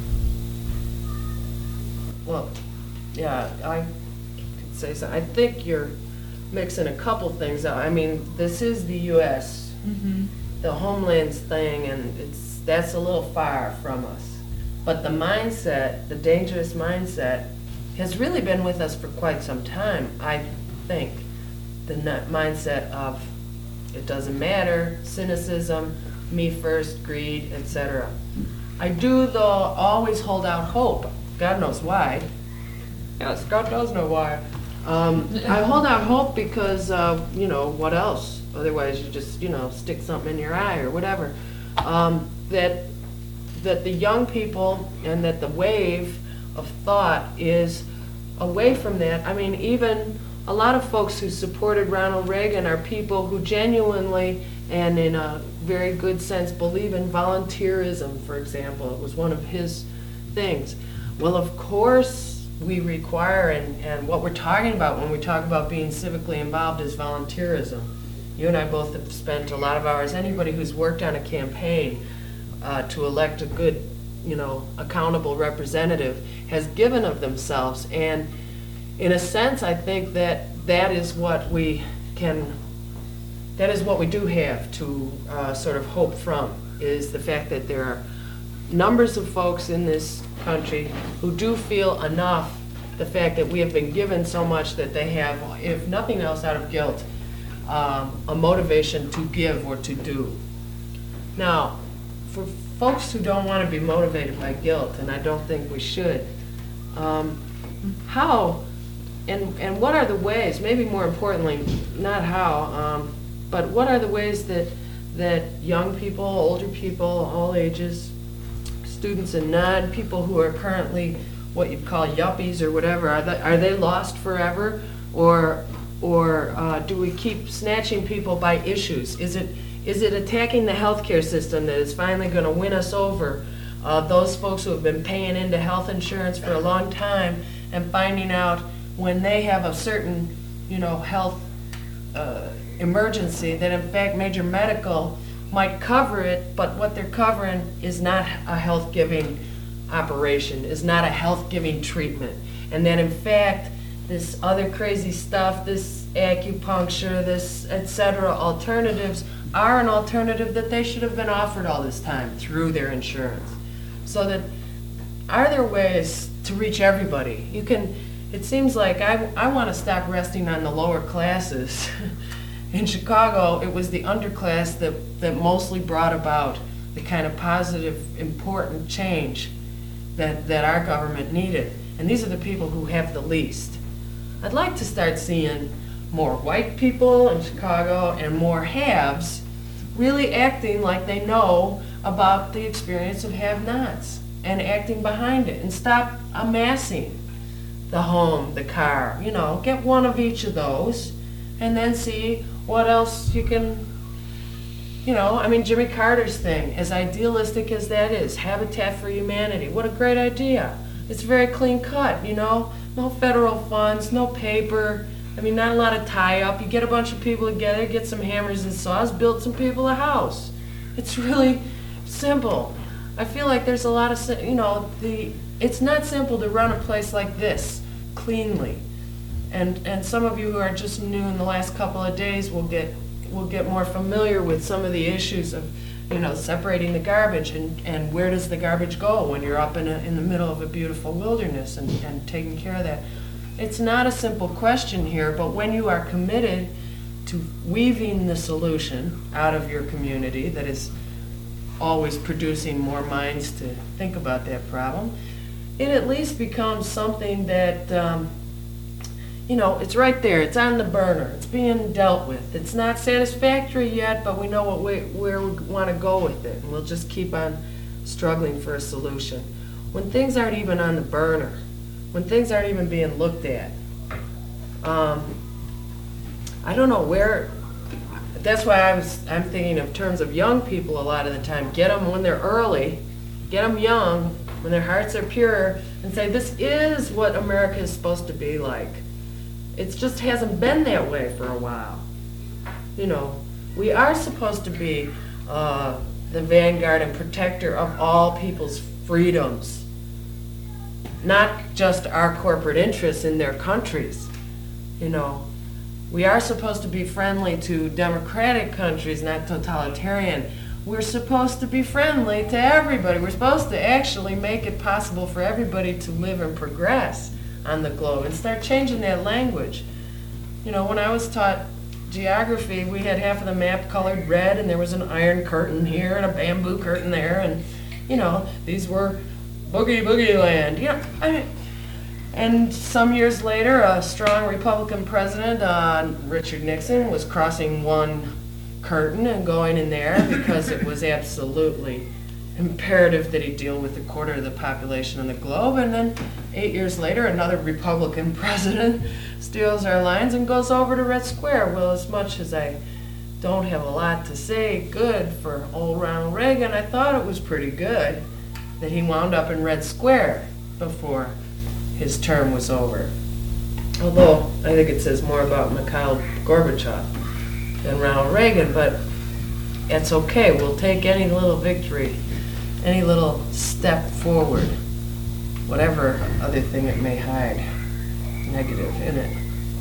well, yeah, I could say so. I think you're mixing a couple things up. I mean, this is the U S Mm-hmm. The homelands thing, and it's, that's a little far from us. But the mindset, the dangerous mindset, has really been with us for quite some time, I think. The n- mindset of, it doesn't matter, cynicism, me first, greed, et cetera. I do, though, always hold out hope. God knows why. Yes, God does know why. Um, I hold out hope because, uh, you know, what else? Otherwise, you just, you know, stick something in your eye or whatever. Um, that that the young people and that the wave of thought is away from that. I mean, even a lot of folks who supported Ronald Reagan are people who genuinely and in a very good sense believe in volunteerism, for example. It was one of his things. Well, of course, we require, and, and what we're talking about when we talk about being civically involved is volunteerism. You and I both have spent a lot of hours, anybody who's worked on a campaign uh, to elect a good, you know, accountable representative has given of themselves. And in a sense, I think that that is what we can, that is what we do have to uh, sort of hope from, is the fact that there are numbers of folks in this country who do feel enough the fact that we have been given so much that they have, if nothing else out of guilt, um, a motivation to give or to do. Now, for folks who don't want to be motivated by guilt, and I don't think we should, um, how, and, and what are the ways, maybe more importantly, not how, um, but what are the ways that, that young people, older people, all ages, students and non, people who are currently what you'd call yuppies or whatever, are they, are they lost forever? Or, or uh, do we keep snatching people by issues? Is it, is it attacking the healthcare system that is finally going to win us over? Uh, those folks who have been paying into health insurance for a long time and finding out when they have a certain, you know, health uh, emergency that in fact major medical might cover it, but what they're covering is not a health-giving operation, is not a health-giving treatment. And that in fact, this other crazy stuff, this acupuncture, this et cetera, alternatives are an alternative that they should have been offered all this time through their insurance. So that, are there ways to reach everybody? You can, it seems like I, I want to stop resting on the lower classes. In Chicago, it was the underclass that, that mostly brought about the kind of positive, important change that, that our government needed. And these are the people who have the least. I'd like to start seeing more white people in Chicago and more haves really acting like they know about the experience of have-nots and acting behind it, and stop amassing the home, the car, you know, get one of each of those and then see what else you can, you know, I mean, Jimmy Carter's thing, as idealistic as that is, Habitat for Humanity, what a great idea. It's very clean cut, you know, no federal funds, no paper, I mean, not a lot of tie-up. You get a bunch of people together, get some hammers and saws, build some people a house. It's really simple. I feel like there's a lot of, si- you know, the, it's not simple to run a place like this cleanly. And, and some of you who are just new in the last couple of days will get, will get more familiar with some of the issues of, you know, separating the garbage and, and where does the garbage go when you're up in, a, in the middle of a beautiful wilderness and, and taking care of that. It's not a simple question here, but when you are committed to weaving the solution out of your community that is always producing more minds to think about that problem, it at least becomes something that, um, you know, it's right there, it's on the burner, it's being dealt with. It's not satisfactory yet, but we know what we, where we want to go with it, and we'll just keep on struggling for a solution. When things aren't even on the burner, when things aren't even being looked at, um, I don't know where, that's why I was, I'm thinking of terms of young people a lot of the time. Get them when they're early, get them young, when their hearts are pure, and say, this is what America is supposed to be like. It just hasn't been that way for a while. You know, we are supposed to be uh, the vanguard and protector of all people's freedoms, not just our corporate interests in their countries. You know, we are supposed to be friendly to democratic countries, not totalitarian. We're supposed to be friendly to everybody. We're supposed to actually make it possible for everybody to live and progress on the globe and start changing that language. You know, when I was taught geography, we had half of the map colored red, and there was an iron curtain here and a bamboo curtain there, and, you know, these were boogie boogie land, you know, I mean, and some years later, a strong Republican president, uh, Richard Nixon, was crossing one curtain and going in there because it was absolutely imperative that he deal with a quarter of the population on the globe. And then eight years later, another Republican president steals our lines and goes over to Red Square. Well, as much as I don't have a lot to say good for old Ronald Reagan, I thought it was pretty good that he wound up in Red Square before his term was over. Although, I think it says more about Mikhail Gorbachev than Ronald Reagan, but it's okay. We'll take any little victory, any little step forward, whatever other thing it may hide negative in it.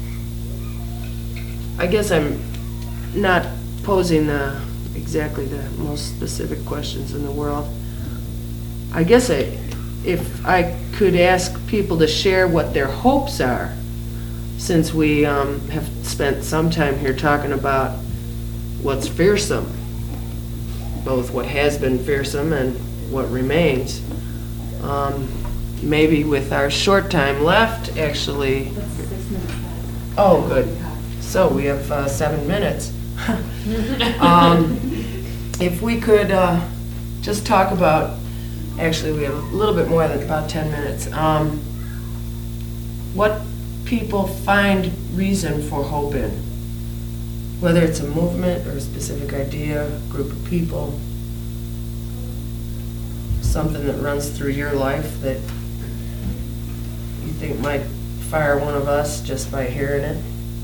I guess I'm not posing the, exactly the most specific questions in the world. I guess I, if I could ask people to share what their hopes are, since we um, have spent some time here talking about what's fearsome, both what has been fearsome and what remains. Um, maybe with our short time left, actually. Oh, good. So we have uh, seven minutes. um, if we could uh, just talk about, actually we have a little bit more than about ten minutes. Um, what people find reason for hope in, whether it's a movement or a specific idea, group of people, something that runs through your life that you think might fire one of us just by hearing it.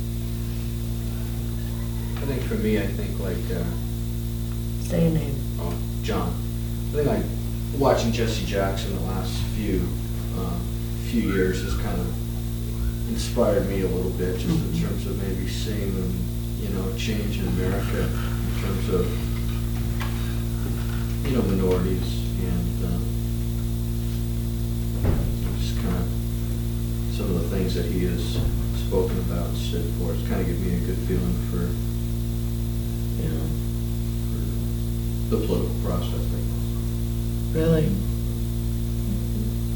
I think for me, I think like, uh, Say a name. oh, John. I think like watching Jesse Jackson the last few, uh, few years has kind of inspired me a little bit, just in terms of maybe seeing, you know, change in America in terms of, you know, minorities and um, just kind of some of the things that he has spoken about and stood for. It's kind of given me a good feeling for, you know, for the political process, I guess. Really?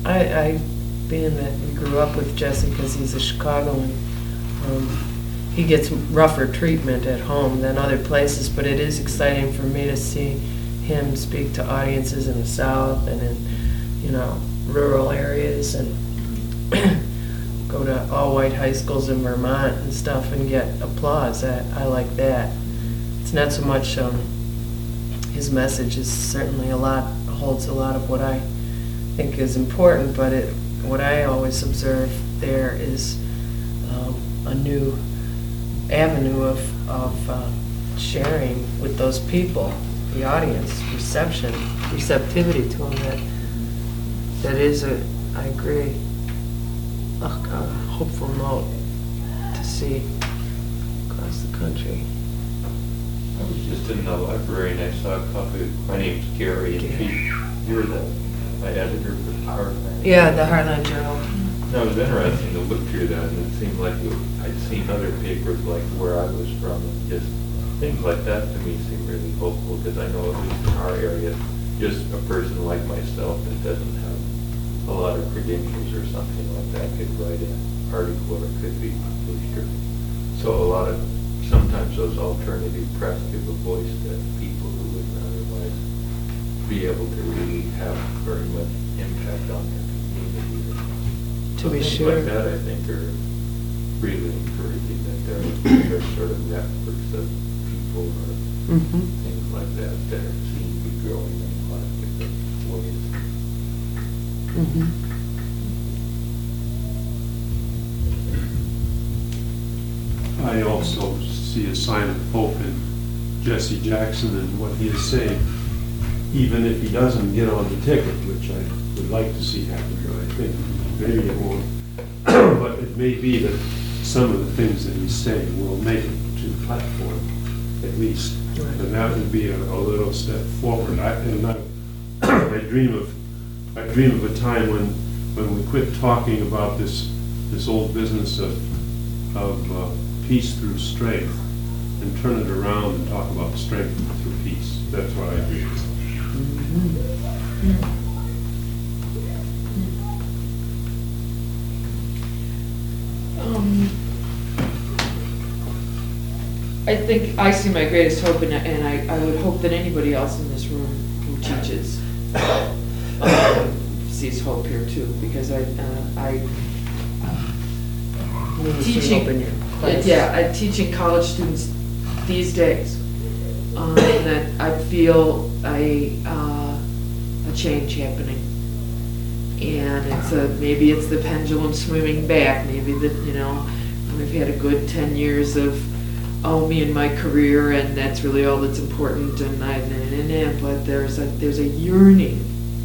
I, I, being that we grew up with Jesse because he's a Chicagoan, um, he gets rougher treatment at home than other places, but it is exciting for me to see him speak to audiences in the South and in, you know, rural areas, and go to all-white high schools in Vermont and stuff and get applause. I, I like that. It's not so much, um, his message is certainly a lot, holds a lot of what I think is important, but it, what I always observe there is um, a new avenue of, of uh, sharing with those people, the audience, reception, receptivity to them. That, that is a, I agree, a, a hopeful note to see across the country. I was just in the library and I saw a copy. My name's Gary, and Pete, you're the my editor for the Heartland. Yeah, the Heartland Journal. No, it was interesting to look through that, and it seemed like it, I'd seen other papers like where I was from, and just things like that to me seem really hopeful, because I know at least in our area, just a person like myself that doesn't have a lot of credentials or something like that could write an article or could be published. Or, so a lot of, sometimes those alternative press give a voice to people who wouldn't otherwise be able to really have very much impact on their community. To be Things sure. like that, I think, are really encouraging, that there are, there are sort of networks of people or Mm-hmm. things like that that seem to be growing in a lot of different ways. Mm-hmm. I also see a sign of hope in Jesse Jackson and what he is saying, even if he doesn't get on the ticket, which I would like to see happen, but I think maybe it won't. But it may be that some of the things that he's saying will make it to the platform, at least. And that would be a, a little step forward. I, and I, I dream of, I dream of a time when, when we quit talking about this, this old business of, of uh, peace through strength, and turn it around and talk about strength through peace. That's what I dream of. Um, I think I see my greatest hope, in it, and I, I would hope that anybody else in this room who teaches um, sees hope here too, because I, uh, I, teaching, Open your class. yeah, I'm teaching college students these days, um, that I feel a, uh, a change happening. And it's a, maybe it's the pendulum swimming back, maybe that, you know, we've had a good ten years of, oh, me and my career, and that's really all that's important, and I, and, and, but there's a, there's a yearning,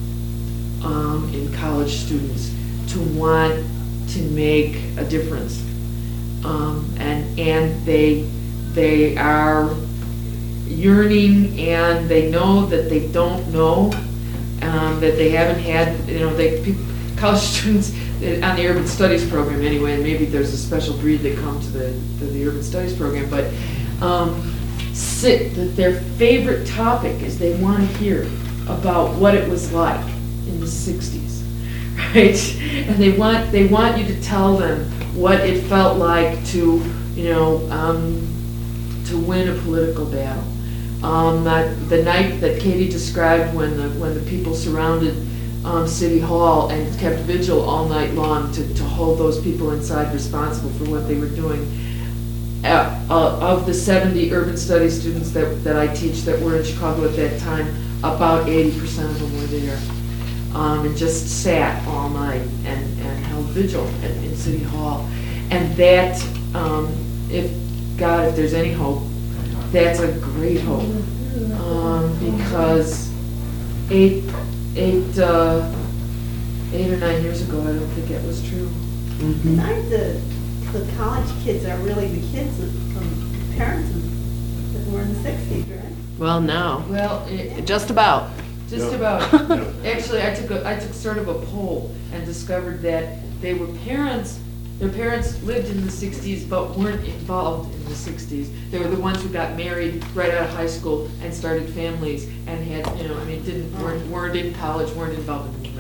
um, in college students to want to make a difference. Um, and, and they, they are yearning, and they know that they don't know, um, that they haven't had, you know, they, people, college students on the Urban Studies program anyway, and maybe there's a special breed that come to the, to the Urban Studies program, but um, sit, that their favorite topic is they want to hear about what it was like in the sixties, right? And they want, they want you to tell them what it felt like to, you know, um, to win a political battle. Um, that, the night that Katie described when the, when the people surrounded um, City Hall and kept vigil all night long to, to hold those people inside responsible for what they were doing. Uh, uh, of the seventy urban studies students that, that I teach that were in Chicago at that time, about eighty percent of them were there. Um, and just sat all night and, and held vigil at, in City Hall. And that, um, if, God, if there's any hope, that's a great hope. Um, because eight, eight, uh, eight or nine years ago, I don't think that was true. Mhm. Besides the, the college kids are really the kids of- from parents of- that were in the sixties, right? Well, now, Well, it, just about. just Yeah. about. Yeah. Actually, I took a, I took sort of a poll and discovered that they were parents, their parents lived in the sixties but weren't involved in the sixties. They were the ones who got married right out of high school and started families and had, you know, I mean, didn't, weren't, weren't in college, weren't involved in movements.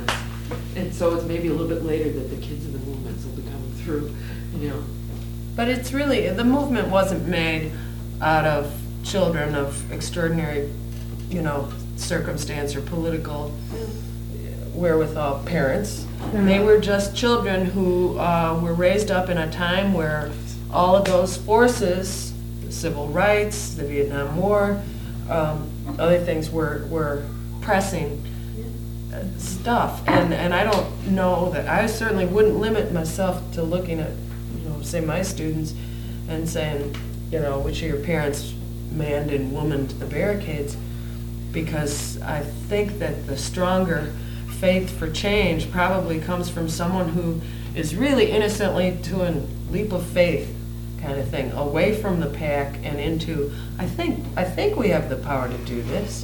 And so it's maybe a little bit later that the kids in the movements will be coming through, you know. But it's really, the movement wasn't made out of children of extraordinary, you know, circumstance or political wherewithal parents. They were just children who uh, were raised up in a time where all of those forces, the civil rights, the Vietnam War, um, other things were, were pressing uh, stuff. And, and I don't know that, I certainly wouldn't limit myself to looking at, you know, say my students and saying, you know, which of your parents manned and womaned the barricades, because I think that the stronger faith for change probably comes from someone who is really innocently doing leap of faith kind of thing, away from the pack and into, I think, I think we have the power to do this.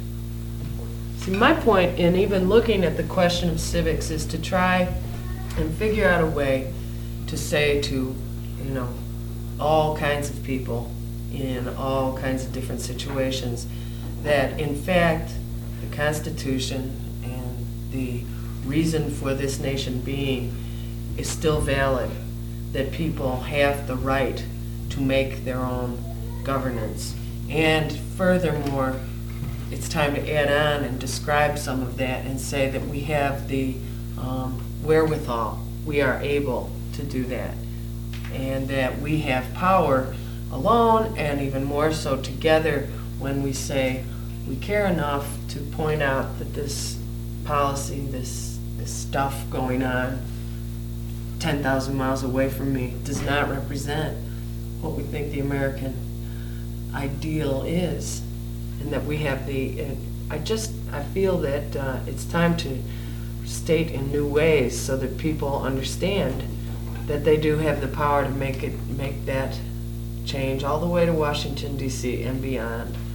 See, my point in even looking at the question of civics is to try and figure out a way to say to, you know, all kinds of people in all kinds of different situations that, in fact, the Constitution and the reason for this nation being is still valid, that people have the right to make their own governance. And furthermore, it's time to add on and describe some of that and say that we have the um, wherewithal, we are able to do that, and that we have power alone and even more so together when we say we care enough to point out that this policy, this, this stuff going on ten thousand miles away from me does not represent what we think the American ideal is, and that we have the, uh, I just, I feel that uh, it's time to state in new ways so that people understand that they do have the power to make it, make that change all the way to Washington, D C and beyond.